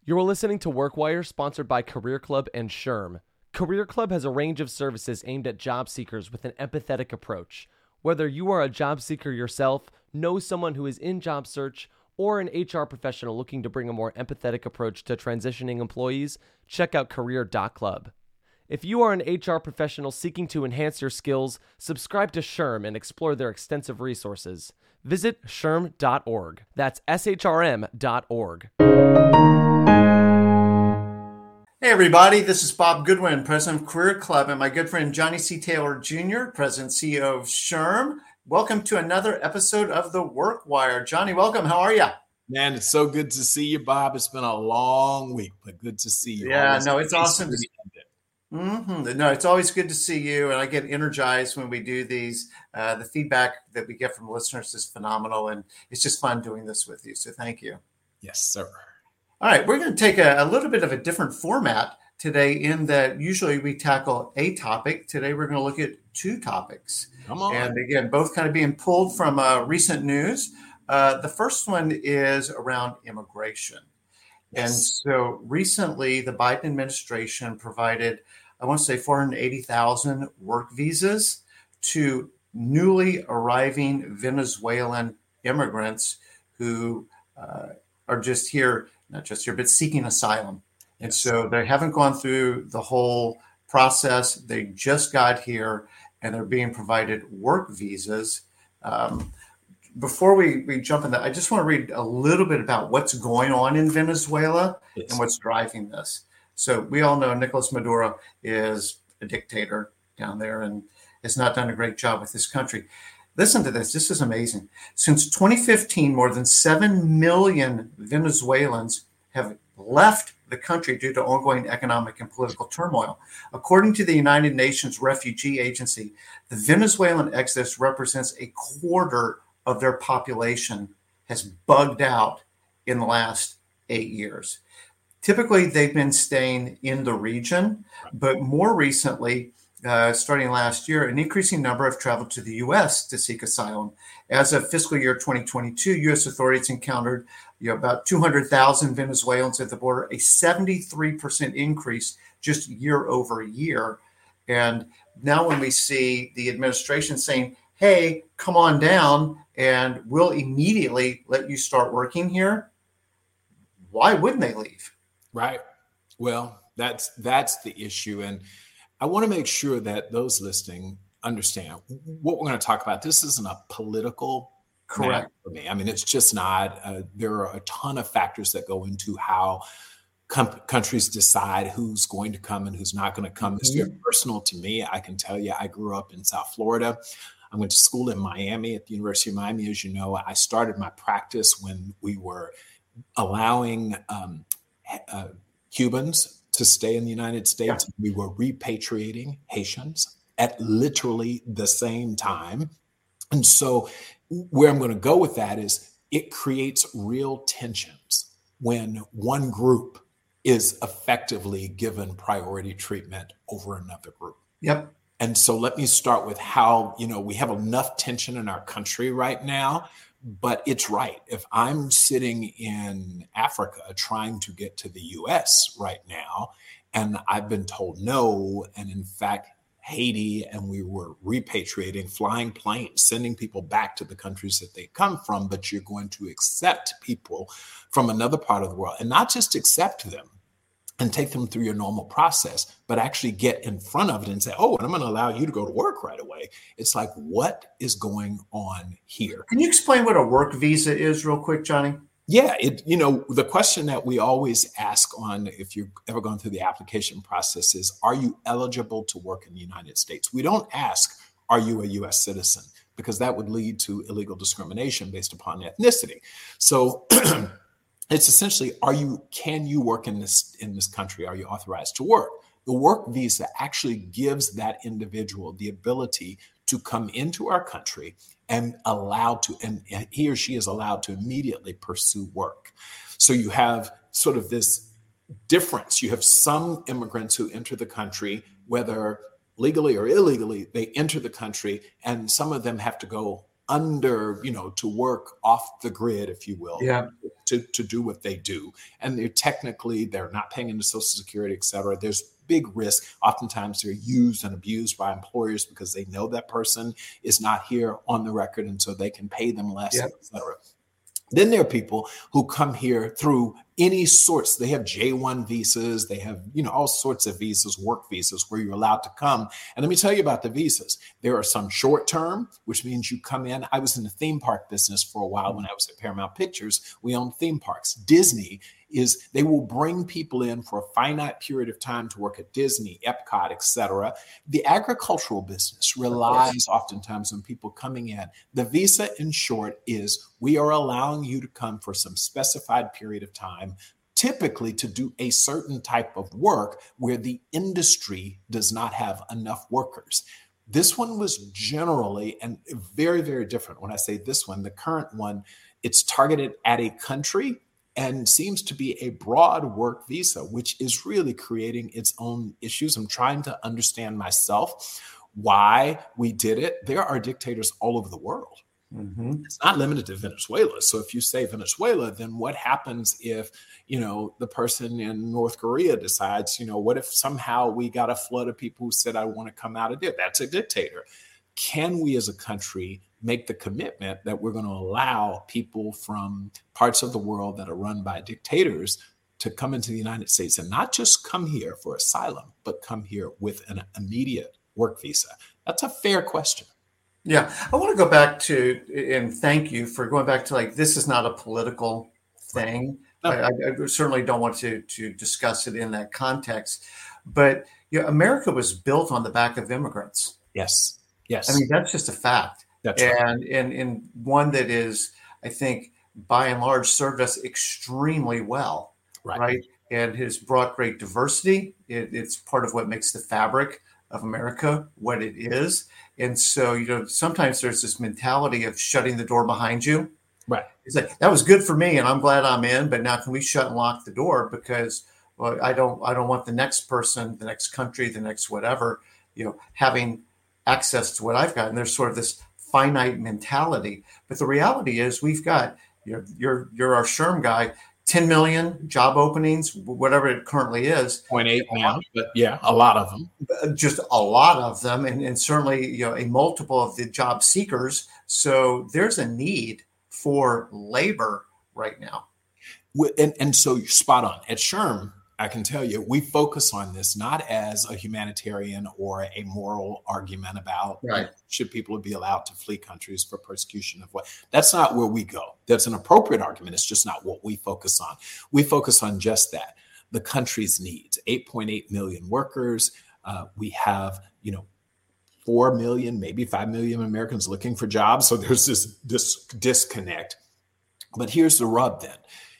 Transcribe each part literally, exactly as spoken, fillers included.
You're listening to WorkWire, sponsored by Career Club and SHRM. Career Club has a range of services aimed at job seekers with an empathetic approach. Whether you are a job seeker yourself, know someone who is in job search, or an H R professional looking to bring a more empathetic approach to transitioning employees, check out career dot club. If you are an H R professional seeking to enhance your skills, subscribe to SHRM and explore their extensive resources. Visit S H R M dot org. That's S H R M dot org. Hey everybody, this is Bob Goodwin, President of Career Club, and my good friend Johnny C. Taylor Junior, President and C E O of SHRM. Welcome to another episode of The WorkWire. Johnny, welcome. How are you? Man, it's so good to see you, Bob. It's been a long week, but good to see you. Yeah, Always no, it's awesome. To- mm-hmm. No, it's always good to see you, and I get energized when we do these. Uh, the feedback that we get from listeners is phenomenal, and it's just fun doing this with you, so thank you. Yes, sir. All right, we're going to take a, a little bit of a different format today in that usually we tackle a topic. Today we're going to look at two topics. Come on. And again, both kind of being pulled from uh, recent news. Uh, the first one is around immigration. Yes. And so recently the Biden administration provided, I want to say four hundred eighty thousand work visas to newly arriving Venezuelan immigrants who uh, are just here, not just here, but seeking asylum. And so they haven't gone through the whole process. They just got here and they're being provided work visas. Um, before we, we jump in that, I just want to read a little bit about what's going on in Venezuela yes. and what's driving this. So we all know Nicolas Maduro is a dictator down there and has not done a great job with this country. Listen to this. This is amazing. Since twenty fifteen, more than seven million Venezuelans have left the country due to ongoing economic and political turmoil. According to the United Nations Refugee Agency, the Venezuelan exodus represents a quarter of their population has bugged out in the last eight years. Typically, they've been staying in the region, but more recently, Uh, starting last year, an increasing number have traveled to the U S to seek asylum. As of fiscal year twenty twenty-two, U S authorities encountered you know, about two hundred thousand Venezuelans at the border, a seventy-three percent increase just year over year. And now when we see the administration saying, hey, come on down and we'll immediately let you start working here, why wouldn't they leave? Right. Well, that's that's the issue. And I want to make sure that those listening understand what we're going to talk about. This isn't a political correct for me. I mean, it's just not. Uh, there are a ton of factors that go into how com- countries decide who's going to come and who's not going to come. Mm-hmm. It's very personal to me. I can tell you, I grew up in South Florida. I went to school in Miami at the University of Miami. As you know, I started my practice when we were allowing um, uh, Cubans to stay in the United States. Yeah. We were repatriating Haitians at literally the same time. And so where I'm going to go with that is it creates real tensions when one group is effectively given priority treatment over another group. Yep. And so let me start with how, you know, we have enough tension in our country right now. But it's right. If I'm sitting in Africa trying to get to the U S right now, and I've been told no, and in fact, Haiti, and we were repatriating, flying planes, sending people back to the countries that they come from, but you're going to accept people from another part of the world and not just accept them and take them through your normal process, but actually get in front of it and say, oh, and I'm going to allow you to go to work right away. It's like, what is going on here? Can you explain what a work visa is real quick, Johnny? Yeah, it, you know, the question that we always ask on, if you've ever gone through the application process, is, are you eligible to work in the United States? We don't ask, are you a U S citizen? Because that would lead to illegal discrimination based upon ethnicity. So it's essentially, are you, can you work in this, in this country? Are you authorized to work? The work visa actually gives that individual the ability to come into our country and allowed to, and he or she is allowed to immediately pursue work. So you have sort of this difference. You have some immigrants who enter the country, whether legally or illegally, they enter the country, and some of them have to go under, you know, to work off the grid, if you will, Yeah. to, to do what they do. And they're technically, they're not paying into Social Security, et cetera. There's big risk. Oftentimes they're used and abused by employers because they know that person is not here on the record, and so they can pay them less, Yeah. et cetera. Then there are people who come here through any sorts. They have J one visas. They have, you know, all sorts of visas, work visas, where you're allowed to come. And let me tell you about the visas. There are some short term, which means you come in. I was in the theme park business for a while when I was at Paramount Pictures. We owned theme parks. Disney is, they will bring people in for a finite period of time to work at Disney, Epcot, et cetera. The agricultural business relies oftentimes on people coming in. The visa, in short, is we are allowing you to come for some specified period of time, typically to do a certain type of work where the industry does not have enough workers. This one was generally and very, very different. When I say this one, the current one, it's targeted at a country and seems to be a broad work visa, which is really creating its own issues. I'm trying to understand myself why we did it. There are dictators all over the world. Mm-hmm. It's not limited to Venezuela. So if you say Venezuela, then what happens if, you know, the person in North Korea decides, you know, what if somehow we got a flood of people who said, I want to come out of there? That's a dictator. Can we as a country make the commitment that we're going to allow people from parts of the world that are run by dictators to come into the United States and not just come here for asylum, but come here with an immediate work visa? That's a fair question. Yeah, I want to go back to, and thank you for going back to, like, this is not a political thing. No. I, I certainly don't want to to discuss it in that context, but you know, America was built on the back of immigrants. Yes, yes. I mean, that's just a fact. That's and, right. and and one that is, I think, by and large, served us extremely well. Right. Right. And has brought great diversity. It, it's part of what makes the fabric of America what it is. And so, you know, sometimes there's this mentality of shutting the door behind you. Right. It's like, that was good for me and I'm glad I'm in, but now can we shut and lock the door because, well, I don't, I don't want the next person, the next country, the next whatever, you know, having access to what I've got. And there's sort of this finite mentality. But the reality is we've got, you know, you're, you're our SHRM guy, ten million job openings, whatever it currently is. zero point eight now, but yeah, a lot of them. Just a lot of them, and, and certainly, you know, a multiple of the job seekers. So there's a need for labor right now. And, and so you're spot on. At SHRM, I can tell you, we focus on this not as a humanitarian or a moral argument about right. you know, should people be allowed to flee countries for persecution of what. That's not where we go. That's an appropriate argument. It's just not what we focus on. We focus on just that, the country's needs. eight point eight million workers. Uh, we have, you know, four million, maybe five million Americans looking for jobs. So there's this, this disconnect. But here's the rub then.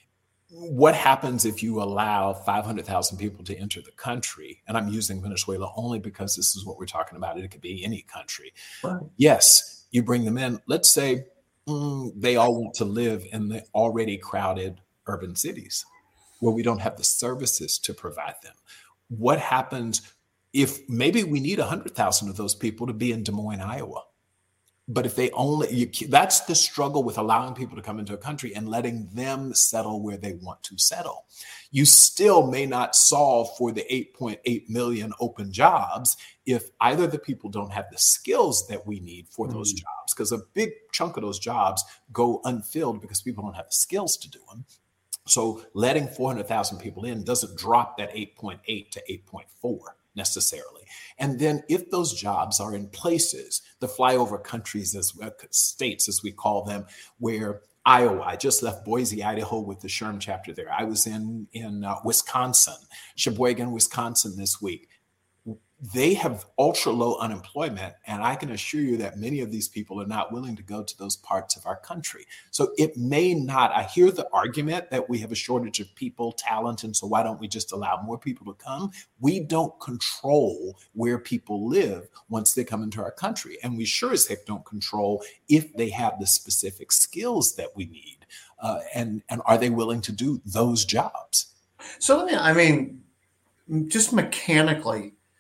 What happens if you allow five hundred thousand people to enter the country? And I'm using Venezuela only because this is what we're talking about. It could be any country. Right. Yes, you bring them in. Let's say mm, they all want to live in the already crowded urban cities where we don't have the services to provide them. What happens if maybe we need one hundred thousand of those people to be in Des Moines, Iowa? But if they only, you, that's the struggle with allowing people to come into a country and letting them settle where they want to settle. You still may not solve for the eight point eight million open jobs if either the people don't have the skills that we need for those mm. jobs, because a big chunk of those jobs go unfilled because people don't have the skills to do them. So letting four hundred thousand people in doesn't drop that eight point eight to eight point four necessarily. And then if those jobs are in places, the flyover countries, as uh, states, as we call them, where Iowa, I just left Boise, Idaho with the SHRM chapter there. I was in, in uh, Wisconsin, Sheboygan, Wisconsin this week. They have ultra low unemployment. And I can assure you that many of these people are not willing to go to those parts of our country. So it may not, I hear the argument that we have a shortage of people, talent, and so why don't we just allow more people to come? We don't control where people live once they come into our country. And we sure as heck don't control if they have the specific skills that we need. Uh, and, and are they willing to do those jobs? So let me, I mean, just mechanically,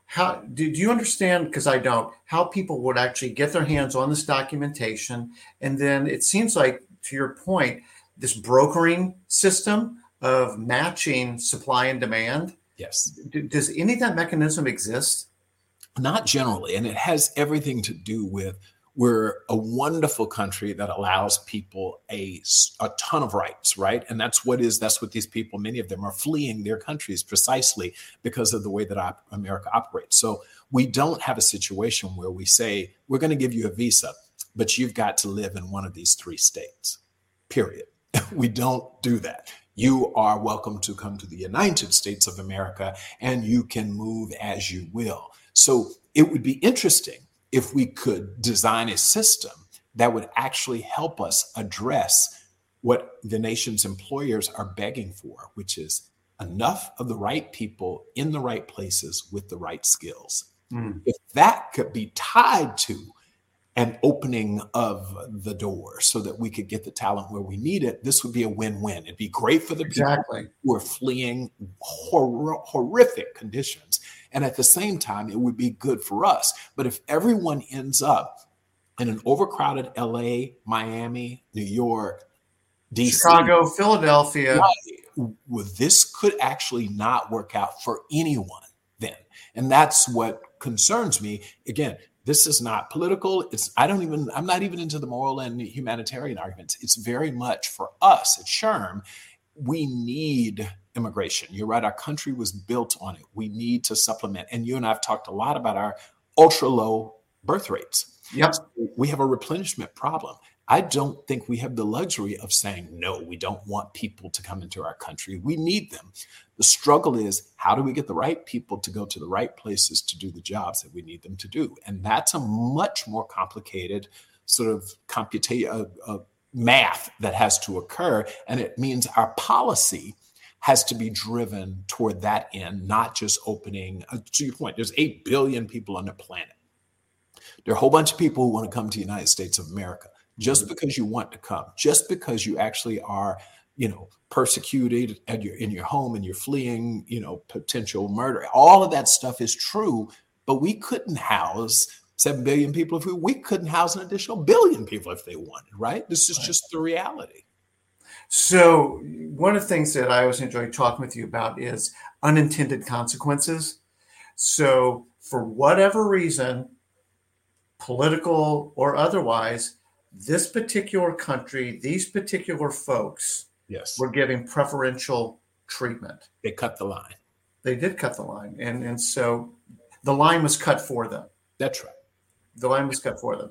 how do, do you understand, because I don't, how people would actually get their hands on this documentation? And then it seems like, to your point, this brokering system of matching supply and demand. Yes. D- does any of that mechanism exist? Not generally. And it has everything to do with, we're a wonderful country that allows people a, a ton of rights, right? And that's what is, that's what these people, many of them are fleeing their countries precisely because of the way that op- America operates. So we don't have a situation where we say, we're going to give you a visa, but you've got to live in one of these three states, period. We don't do that. You are welcome to come to the United States of America and you can move as you will. So it would be interesting if we could design a system that would actually help us address what the nation's employers are begging for, which is enough of the right people in the right places with the right skills. Mm. If that could be tied to an opening of the door so that we could get the talent where we need it, this would be a win-win. It'd be great for the exactly. people who are fleeing hor- horrific conditions. And at the same time, it would be good for us. But if everyone ends up in an overcrowded L A, Miami, New York, D C, Chicago, Philadelphia, well, this could actually not work out for anyone then. And that's what concerns me. Again, this is not political. It's, I don't even, I'm not even into the moral and humanitarian arguments. It's very much for us at SHRM. We need immigration. You're right. Our country was built on it. We need to supplement. And you and I have talked a lot about our ultra low birth rates. Yep. So we have a replenishment problem. I don't think we have the luxury of saying, no, we don't want people to come into our country. We need them. The struggle is, how do we get the right people to go to the right places to do the jobs that we need them to do? And that's a much more complicated sort of computation, uh, uh, math that has to occur. And it means our policy has to be driven toward that end, not just opening, uh, to your point, there's eight billion people on the planet. There are a whole bunch of people who want to come to the United States of America. Just because you want to come, just because you actually are, you know, persecuted at your, in your home and you're fleeing, you know, potential murder, all of that stuff is true, but we couldn't house seven billion people if we, we couldn't house an additional billion people if they wanted, right? This is right. Just the reality. So one of the things that I always enjoy talking with you about is unintended consequences. So for whatever reason, political or otherwise, this particular country, these particular folks yes. were giving preferential treatment. They cut the line. They did cut the line. And, and so the line was cut for them. That's right. The line was cut for them.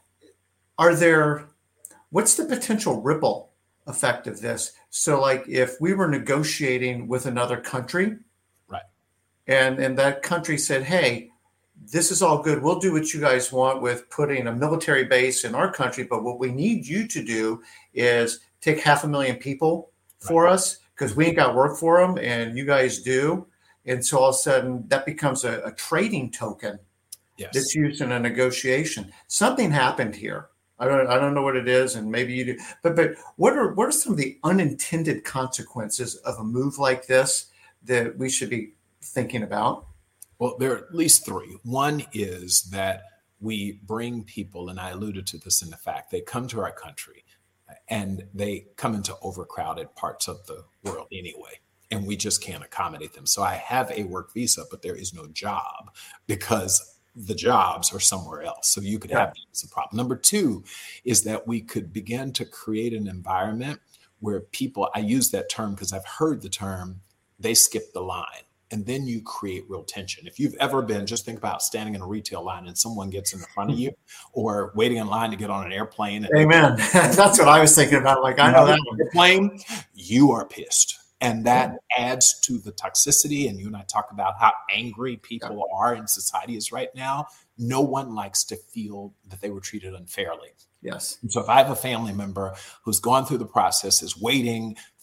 Are there, what's the potential ripple effect of this? So like if we were negotiating with another country, right, and, and that country said, hey, this is all good. We'll do what you guys want with putting a military base in our country. But what we need you to do is take half a million people for right. us because we ain't got work for them and you guys do. And so all of a sudden that becomes a, a trading token yes. that's used in a negotiation. Something happened here. I don't I don't know what it is. And maybe you do. But but what are what are some of the unintended consequences of a move like this that we should be thinking about? Well, there are at least three. One is that we bring people, and I alluded to this in the fact, they come to our country and they come into overcrowded parts of the world anyway, and we just can't accommodate them. So I have a work visa, but there is no job because the jobs are somewhere else. So you could yeah. have that as a problem. Number two is that we could begin to create an environment where people, I use that term because I've heard the term, they skip the line. And then you create real tension. If you've ever been, just think about standing in a retail line and someone gets in front of you or waiting in line to get on an airplane. And Amen. That's what I was thinking about. Like, I know that one. Airplane, you are pissed. And that adds to the toxicity. And you and I talk about how angry people yeah. are in societies right now. No one likes to feel that they were treated unfairly. Yes. And so if I have a family member who's gone through the process, is waiting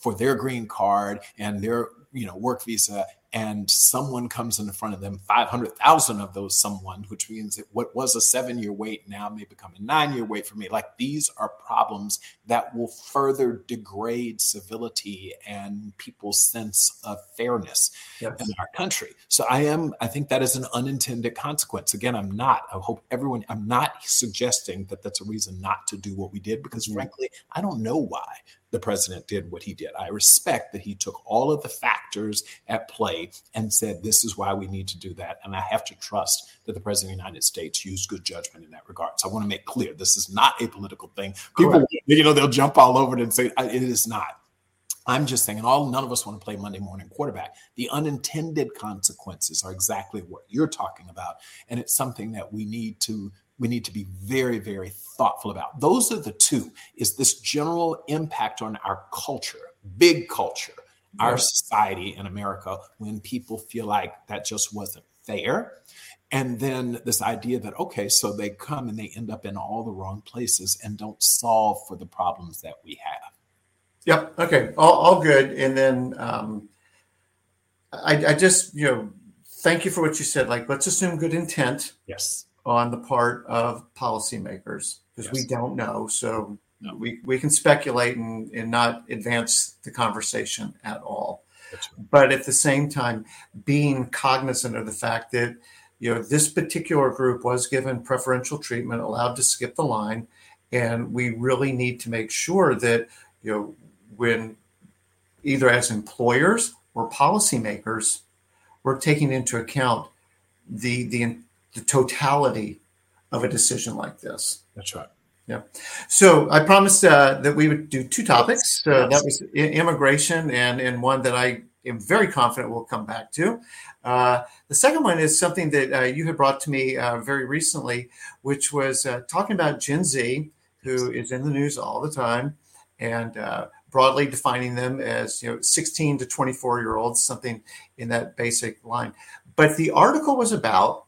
for their green card and their, you know, work visa, and someone comes in front of them, five hundred thousand of those someone, which means that what was a seven-year wait now may become a nine-year wait for me. Like, these are problems that will further degrade civility and people's sense of fairness yes. in our country. So I am, I think that is an unintended consequence. Again, I'm not, I hope everyone, I'm not suggesting that that's a reason not to do what we did, because mm-hmm. frankly, I don't know why the president did what he did. I respect that he took all of the factors at play and said, this is why we need to do that. And I have to trust that the president of the United States used good judgment in that regard. So I want to make clear, this is not a political thing. People, Correct. you know, they'll jump all over it and say, it is not. I'm just saying, and all none of us want to play Monday morning quarterback. The unintended consequences are exactly what you're talking about. And it's something that we need to we need to be very, very thoughtful about. Those are the two, is this general impact on our culture, big culture, our right. society in America, when people feel like that just wasn't fair. And then this idea that, okay, so they come and they end up in all the wrong places and don't solve for the problems that we have. Yep. Okay. All, all good. And then um, I, I just, you know, thank you for what you said. Like, let's assume good intent. Yes. On the part of policymakers, because yes. we don't know. So no. we, we can speculate and, and not advance the conversation at all. Right. But at the same time, being cognizant of the fact that, you know, this particular group was given preferential treatment, allowed to skip the line. And we really need to make sure that, you know, when either as employers or policymakers, we're taking into account the, the, the totality of a decision like this. That's right. Yeah. So I promised uh, that we would do two topics. Uh, that was I- immigration and, and one that I am very confident we'll come back to. Uh, the second one is something that uh, you had brought to me uh, very recently, which was uh, talking about Gen Z, who is in the news all the time, and uh, broadly defining them as, you know, sixteen to twenty-four year olds, something in that basic line. But the article was about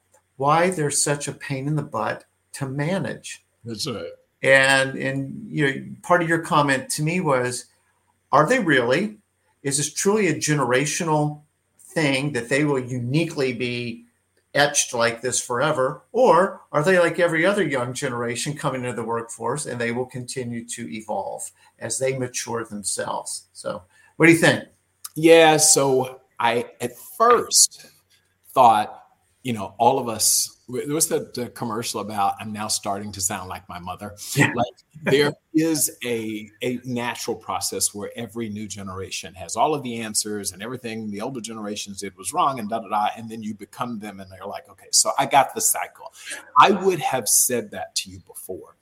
why there's such a pain in the butt to manage. That's right. And, and you know, part of your comment to me was, are they really? Is this truly a generational thing that they will uniquely be etched like this forever? Or are they like every other young generation coming into the workforce, and they will continue to evolve as they mature themselves? So what do you think? Yeah, so I at first thought, you know, all of us, there was the, the commercial about, I'm now starting to sound like my mother. Yeah. Like, there is a, a natural process where every new generation has all of the answers, and everything the older generations did was wrong, and da, da, da. And then you become them, and they're like, okay, so I got the cycle. I would have said that to you before,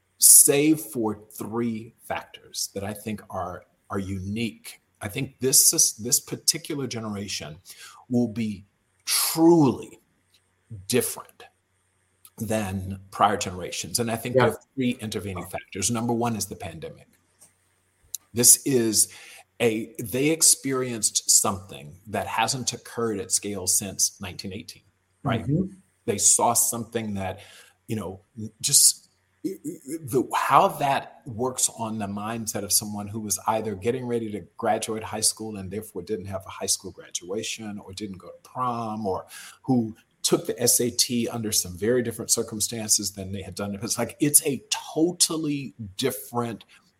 save for three factors that I think are, are unique. I think this, this particular generation will be truly different than prior generations. And I think yeah. there are three intervening factors. Number one is the pandemic. This is a, they experienced something that hasn't occurred at scale since nineteen eighteen, right? Mm-hmm. They saw something that, you know, just the, how that works on the mindset of someone who was either getting ready to graduate high school and therefore didn't have a high school graduation, or didn't go to prom, or who took the S A T under some very different circumstances than they had done. It's like, it's a totally different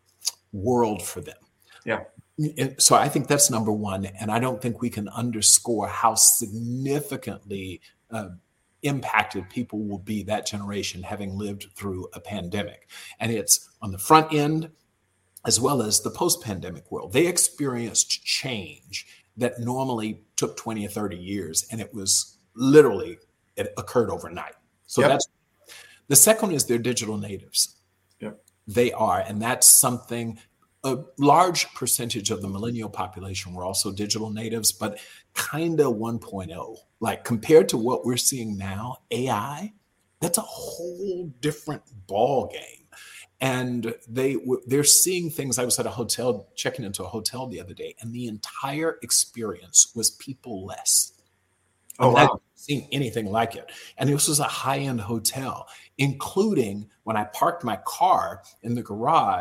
world for them. Yeah. And so I think that's number one. And I don't think we can underscore how significantly uh, impacted people will be, that generation, having lived through a pandemic. And it's on the front end as well as the post-pandemic world. They experienced change that normally took twenty or thirty years, and it was literally, it occurred overnight. So yep. that's the second is they're digital natives. Yep. They are, and that's something. A large percentage of the millennial population were also digital natives, but kind of one point oh. Like, compared to what we're seeing now, A I, that's a whole different ball game. And they they're seeing things. I was at a hotel, checking into a hotel the other day, and the entire experience was people-less. Oh, wow. I haven't seen anything like it. And this was a high-end hotel, including when I parked my car in the garage,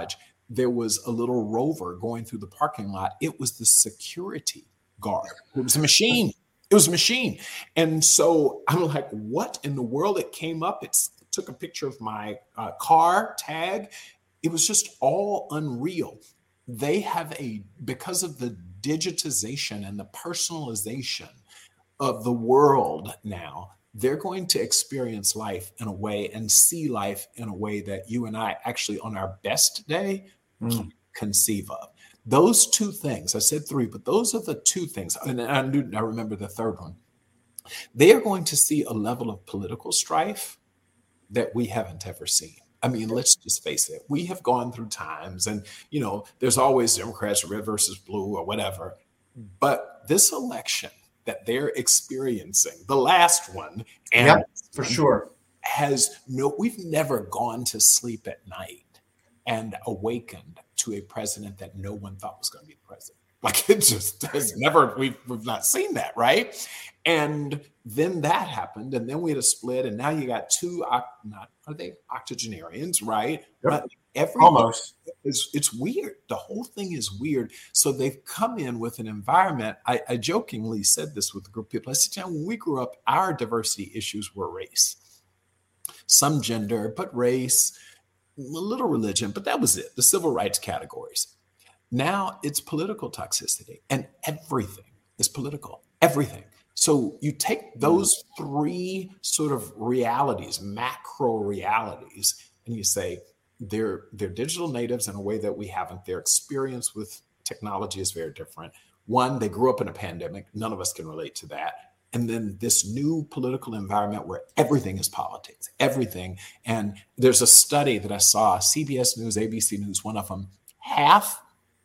there was a little rover going through the parking lot. It was the security guard. It was a machine. It was a machine. And so I'm like, what in the world? It came up. It took a picture of my uh, car tag. It was just all unreal. They have a, because of the digitization and the personalization of the world now, they're going to experience life in a way and see life in a way that you and I actually on our best day mm. can conceive of. Those two things, I said three, but those are the two things. And I, knew, I remember the third one. They are going to see a level of political strife that we haven't ever seen. I mean, let's just face it. We have gone through times and, you know, there's always Democrats, red versus blue or whatever. But this election that they're experiencing, the last one, and yep, for sure, has no, we've never gone to sleep at night and awakened to a president that no one thought was going to be the president. Like it just has never, we've, we've not seen that, right? And then that happened, and then we had a split, and now you got two, not are they octogenarians, right? Yep. But every almost is it's weird. The whole thing is weird. So they've come in with an environment. I, I jokingly said this with a group of people. I said, when we grew up, our diversity issues were race, some gender, but race, a little religion, but that was it. The civil rights categories. Now it's political toxicity, and everything is political. Everything. So you take those three sort of realities, macro realities, and you say they're they're digital natives in a way that we haven't. Their experience with technology is very different. One, they grew up in a pandemic. None of us can relate to that. And then this new political environment where everything is politics, everything. And there's a study that I saw, C B S News, A B C News, one of them, half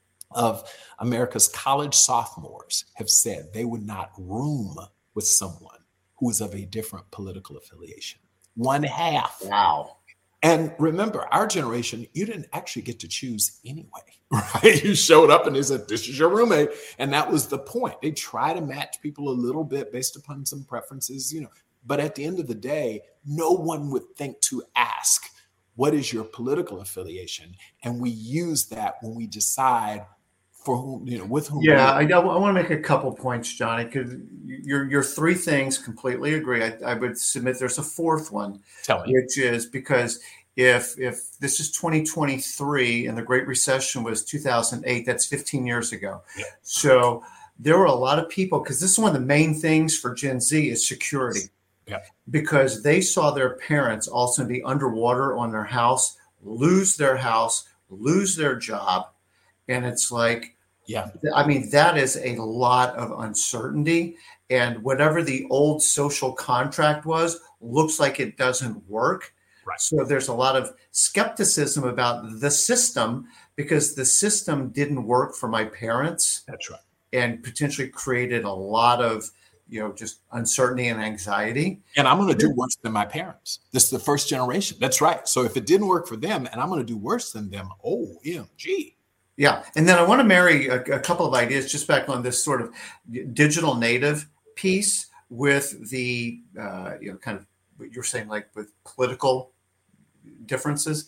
of America's college sophomores have said they would not room with someone who is of a different political affiliation. One half. Wow. And remember, our generation, you didn't actually get to choose anyway, right? You showed up and they said, this is your roommate. And that was the point. They try to match people a little bit based upon some preferences, you know, but at the end of the day, no one would think to ask, what is your political affiliation? And we use that when we decide for whom, you know, with whom. Yeah, I, I want to make a couple points, Johnny, because your your three things completely agree. I, I would submit there's a fourth one, Tell me. Which is because if if this is twenty twenty-three and the Great Recession was two thousand eight, that's fifteen years ago. Yeah. So there were a lot of people, because this is one of the main things for Gen Z is security. Yeah. Because they saw their parents also be underwater on their house, lose their house, lose their job. And it's like, yeah, I mean, that is a lot of uncertainty. And whatever the old social contract was, looks like it doesn't work. Right. So there's a lot of skepticism about the system because the system didn't work for my parents. That's right. And potentially created a lot of, you know, just uncertainty and anxiety. And I'm going to do worse than my parents. This is the first generation. That's right. So if it didn't work for them and I'm going to do worse than them, O M G. Yeah. And then I want to marry a, a couple of ideas just back on this sort of digital native piece with the, uh, you know, kind of what you're saying, like with political differences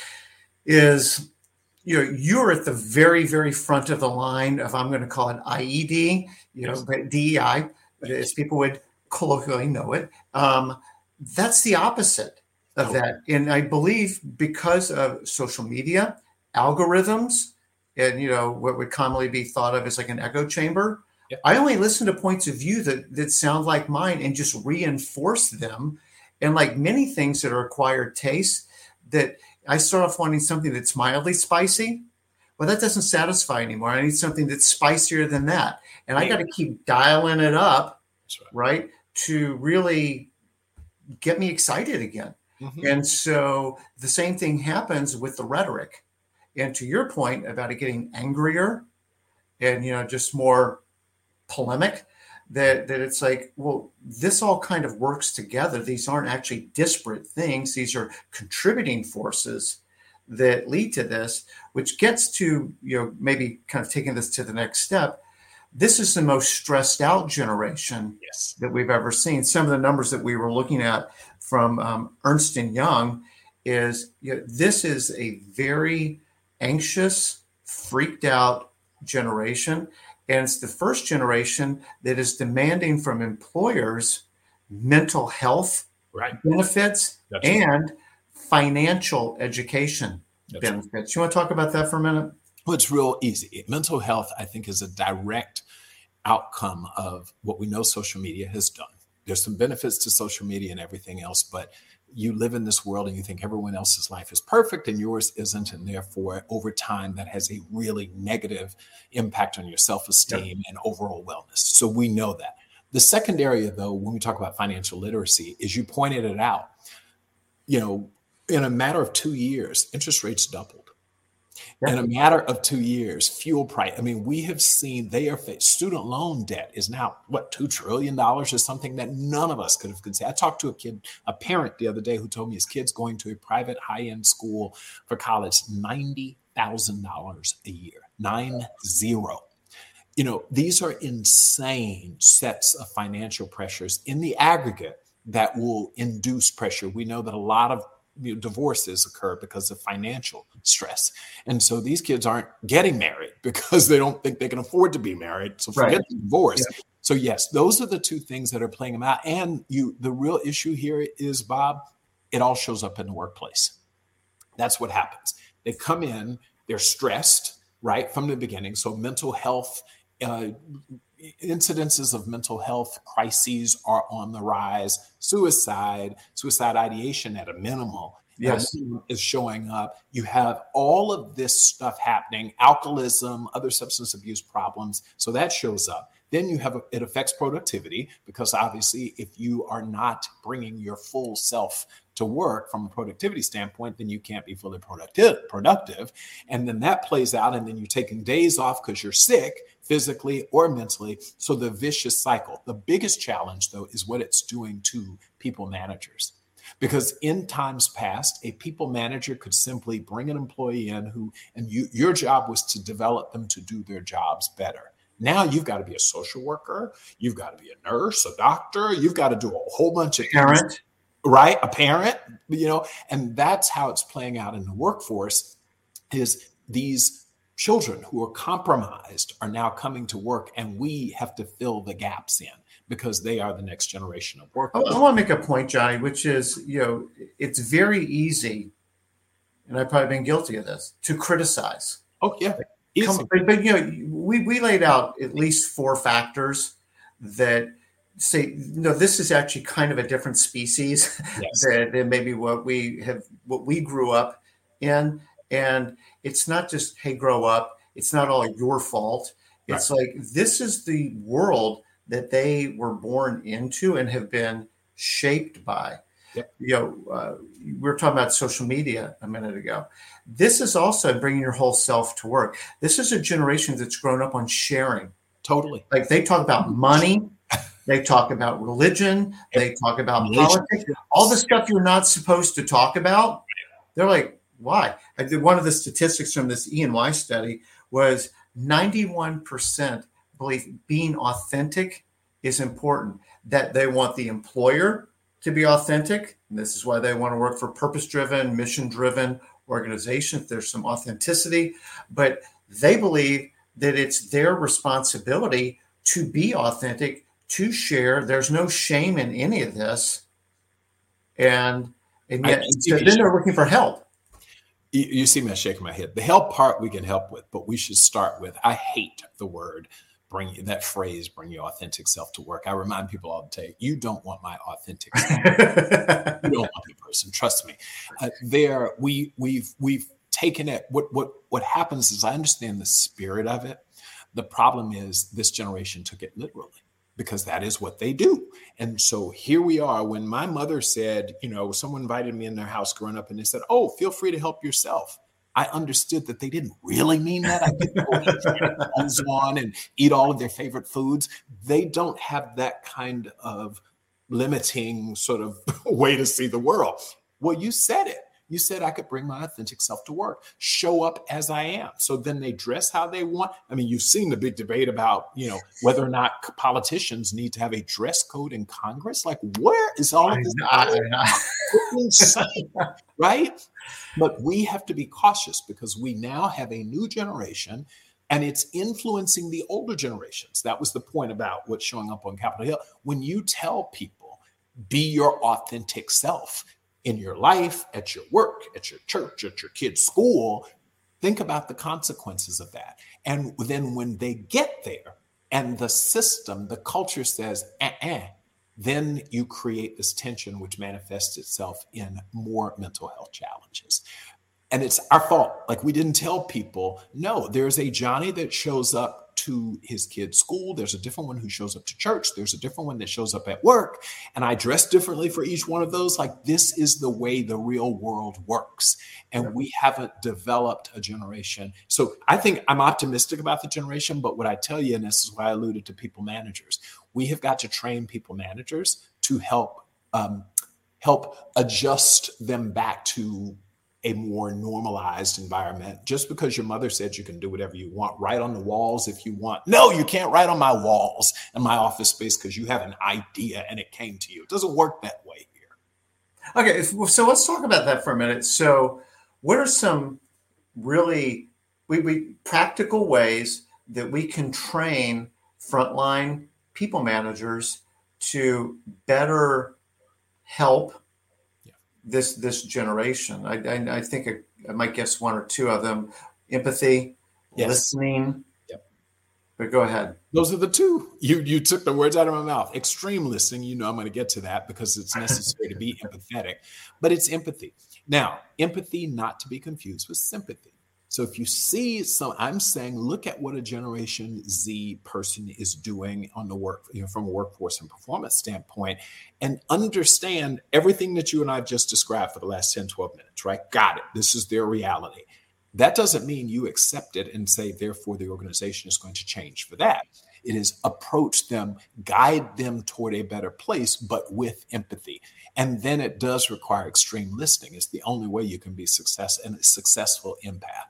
is, you know, you're at the very, very front of the line of, I'm going to call it I E D, you know, but D E I, as people would colloquially know it. Um, that's the opposite of that. And I believe because of social media, algorithms, and, you know, what would commonly be thought of as like an echo chamber. Yep. I only listen to points of view that, that sound like mine and just reinforce them. And like many things that are acquired tastes, that I start off wanting something that's mildly spicy. Well, that doesn't satisfy anymore. I need something that's spicier than that. And I got to keep dialing it up, right. right, to really get me excited again. Mm-hmm. And so the same thing happens with the rhetoric. And to your point about it getting angrier and, you know, just more polemic, that, that it's like, well, this all kind of works together. These aren't actually disparate things. These are contributing forces that lead to this, which gets to, you know, maybe kind of taking this to the next step. This is the most stressed out generation yes. that we've ever seen. Some of the numbers that we were looking at from um, Ernst and Young is, you know, this is a very anxious, freaked out generation. And it's the first generation that is demanding from employers mental health right. benefits That's and right. financial education That's benefits. Right. You want to talk about that for a minute? Well, it's real easy. Mental health, I think, is a direct outcome of what we know social media has done. There's some benefits to social media and everything else, but you live in this world and you think everyone else's life is perfect and yours isn't. And therefore, over time, that has a really negative impact on your self-esteem yep. and overall wellness. So we know that. The second area, though, when we talk about financial literacy, is you pointed it out. You know, in a matter of two years, interest rates doubled. In a matter of two years, fuel price. I mean, we have seen they are student loan debt is now what two trillion dollars or something that none of us could have considered. I talked to a kid, a parent the other day who told me his kid's going to a private high-end school for college, ninety thousand dollars a year, nine zero. You know, these are insane sets of financial pressures in the aggregate that will induce pressure. We know that a lot of You know, divorces occur because of financial stress. And so these kids aren't getting married because they don't think they can afford to be married. So forget right. the divorce. Yeah. So yes, those are the two things that are playing them out. And you, the real issue here is, Bob, it all shows up in the workplace. That's what happens. They come in, they're stressed, right, from the beginning. So mental health, uh, incidences of mental health crises are on the rise. Suicide, suicide ideation at a minimal yes. is showing up. You have all of this stuff happening, alcoholism, other substance abuse problems. So that shows up. Then you have, a, it affects productivity because obviously if you are not bringing your full self to work from a productivity standpoint, then you can't be fully productive, productive. And then that plays out and then you're taking days off because you're sick physically or mentally. So the vicious cycle. The biggest challenge though is what it's doing to people managers. Because in times past, a people manager could simply bring an employee in who, and you, your job was to develop them to do their jobs better. Now you've got to be a social worker, you've got to be a nurse, a doctor, you've got to do a whole bunch of parent, things, right? A parent, you know, and that's how it's playing out in the workforce. Is these children who are compromised are now coming to work, and we have to fill the gaps in because they are the next generation of workers. I, I want to make a point, Johnny, which is, you know, it's very easy, and I've probably been guilty of this, to criticize. Oh yeah. Come, but, but you know, we we laid out at least four factors that say, no, this is actually kind of a different species yes. than, than maybe what we have, what we grew up in. And it's not just, hey, grow up. It's not all your fault. It's right. like, this is the world that they were born into and have been shaped by. Yep. You know, uh, we were talking about social media a minute ago. This is also bringing your whole self to work. This is a generation that's grown up on sharing. Totally. Like they talk about money, they talk about religion, they talk about religion. Politics, all the stuff you're not supposed to talk about. They're like, why? I did one of the statistics from this E and Y study was ninety-one percent believe being authentic is important, that they want the employer to be authentic. And this is why they want to work for purpose-driven, mission-driven organizations. There's some authenticity, but they believe that it's their responsibility to be authentic, to share. There's no shame in any of this. And, and yet, so then they're looking for help. You, you see me shaking my head. The help part we can help with, but we should start with, I hate the word bring that phrase, bring your authentic self to work. I remind people all the time, you don't want my authentic self. You don't want the person. Trust me. Uh, there, we, we've, we've taken it. What, what, what happens is I understand the spirit of it. The problem is this generation took it literally because that is what they do. And so here we are. When my mother said, you know, someone invited me in their house growing up and they said, oh, feel free to help yourself. I understood that they didn't really mean that. I could go eat on and eat all of their favorite foods. They don't have that kind of limiting sort of way to see the world. Well, you said it. You said I could bring my authentic self to work, show up as I am. So then they dress how they want. I mean, you've seen the big debate about, you know, whether or not politicians need to have a dress code in Congress. Like, where is all of this? Right? But we have to be cautious because we now have a new generation and it's influencing the older generations. That was the point about what's showing up on Capitol Hill. When you tell people, be your authentic self, in your life, at your work, at your church, at your kid's school, think about the consequences of that. And then when they get there and the system, the culture says, uh-uh, then you create this tension, which manifests itself in more mental health challenges. And it's our fault. Like, we didn't tell people, no, there's a Johnny that shows up to his kid's school. There's a different one who shows up to church. There's a different one that shows up at work. And I dress differently for each one of those. Like, this is the way the real world works. And we haven't developed a generation. So I think I'm optimistic about the generation. But what I tell you, and this is why I alluded to people managers, we have got to train people managers to help um, help adjust them back to a more normalized environment. Just because your mother said you can do whatever you want, write on the walls if you want. No, you can't write on my walls in my office space because you have an idea and it came to you. It doesn't work that way here. Okay, so let's talk about that for a minute. So what are some really we, we practical ways that we can train frontline people managers to better help this this generation? I, I, I think I, I might guess one or two of them: empathy, yes. listening. Yep. But go ahead. Those are the two. You you took the words out of my mouth. Extreme listening. You know I'm going to get to that because it's necessary to be empathetic. But it's empathy. Now, empathy not to be confused with sympathy. So if you see some, I'm saying, look at what a Generation Z person is doing on the work, you know, from a workforce and performance standpoint, and understand everything that you and I have just described for the last ten, twelve minutes, right? Got it. This is their reality. That doesn't mean you accept it and say, therefore, the organization is going to change for that. It is approach them, guide them toward a better place, but with empathy. And then it does require extreme listening. It's the only way you can be success and a successful empath.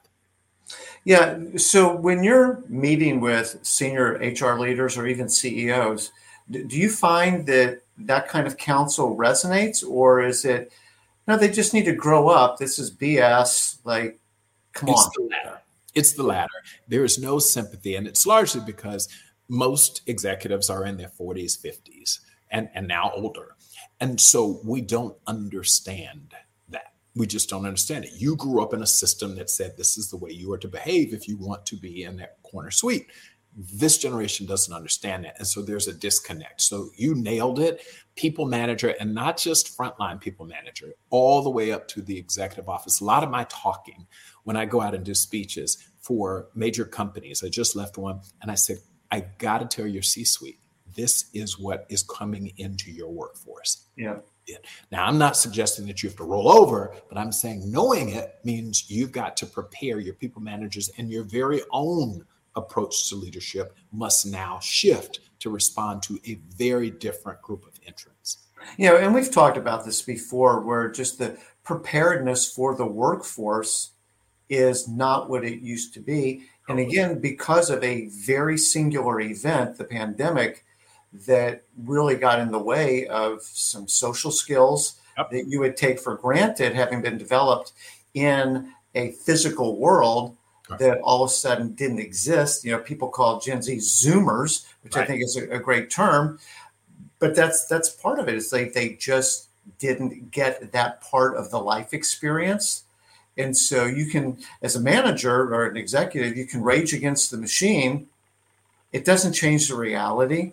Yeah. So when you're meeting with senior H R leaders or even C E Os, do you find that that kind of counsel resonates, or is it, no, they just need to grow up? This is B S. Like, come it's on. The latter. It's the latter. There is no sympathy. And it's largely because most executives are in their forties, fifties, and, and now older. And so we don't understand that. We just don't understand it. You grew up in a system that said this is the way you are to behave if you want to be in that corner suite. This generation doesn't understand that. And so there's a disconnect. So you nailed it. People manager, and not just frontline people manager, all the way up to the executive office. A lot of my talking when I go out and do speeches for major companies, I just left one and I said, I got to tell your C-suite, this is what is coming into your workforce. Yeah. Now, I'm not suggesting that you have to roll over, but I'm saying knowing it means you've got to prepare your people managers, and your very own approach to leadership must now shift to respond to a very different group of entrants. You know, and we've talked about this before, where just the preparedness for the workforce is not what it used to be. And again, because of a very singular event, the pandemic, that really got in the way of some social skills yep. that you would take for granted, having been developed in a physical world right. that all of a sudden didn't exist. You know, people call Gen Z Zoomers, which right. I think is a, a great term, but that's that's part of it. It's like they just didn't get that part of the life experience. And so you can, as a manager or an executive, you can rage against the machine. It doesn't change the reality.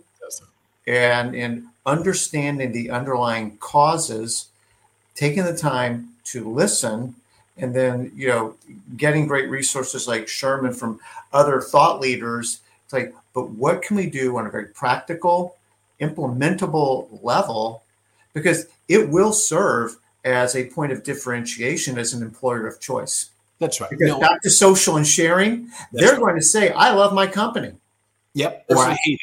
And in understanding the underlying causes, taking the time to listen, and then, you know, getting great resources like Sherman from other thought leaders. It's like, but what can we do on a very practical, implementable level? Because it will serve as a point of differentiation as an employer of choice. That's right. Because no, back to social and sharing, they're right. going to say, I love my company. Yep. Or I hate it.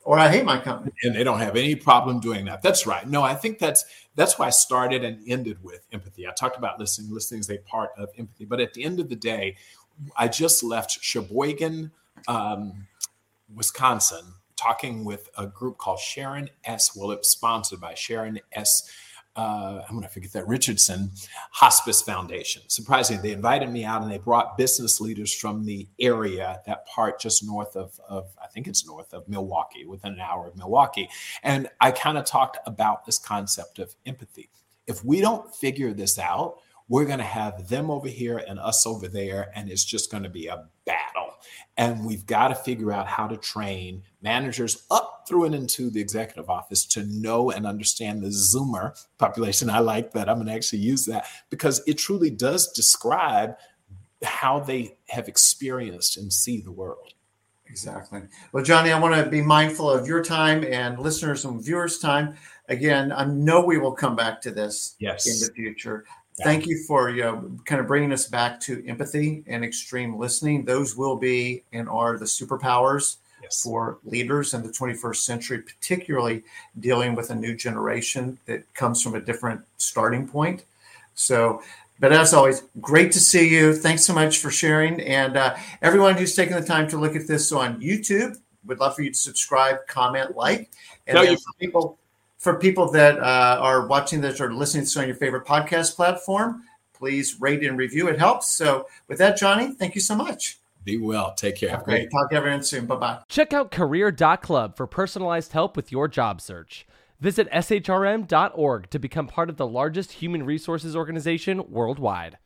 or I hate my company. And they don't have any problem doing that. That's right. No, I think that's that's why I started and ended with empathy. I talked about listening. Listening is a part of empathy. But at the end of the day, I just left Sheboygan, um, Wisconsin, talking with a group called Sharon S. Well, it's sponsored by Sharon S. Uh, I'm going to forget that, Richardson Hospice Foundation. Surprisingly, they invited me out and they brought business leaders from the area, that part just north of, of I think it's north of Milwaukee, within an hour of Milwaukee. And I kind of talked about this concept of empathy. If we don't figure this out, we're going to have them over here and us over there, and it's just going to be a battle. And we've got to figure out how to train managers up through and into the executive office to know and understand the Zoomer population. I like that. I'm going to actually use that because it truly does describe how they have experienced and see the world. Exactly. Well, Johnny, I want to be mindful of your time and listeners and viewers' time. Again, I know we will come back to this yes. in the future. Thank you for you know, kind of bringing us back to empathy and extreme listening. Those will be and are the superpowers yes. for leaders in the twenty-first century, particularly dealing with a new generation that comes from a different starting point. So, but as always, great to see you. Thanks so much for sharing. And uh, everyone who's taken the time to look at this on YouTube, would love for you to subscribe, comment, like. And then for people... For people that uh, are watching this or listening to this on your favorite podcast platform, please rate and review. It helps. So with that, Johnny, thank you so much. Be well. Take care. Okay. Talk to everyone soon. Bye-bye. Check out career dot club for personalized help with your job search. Visit S H R M dot org to become part of the largest human resources organization worldwide.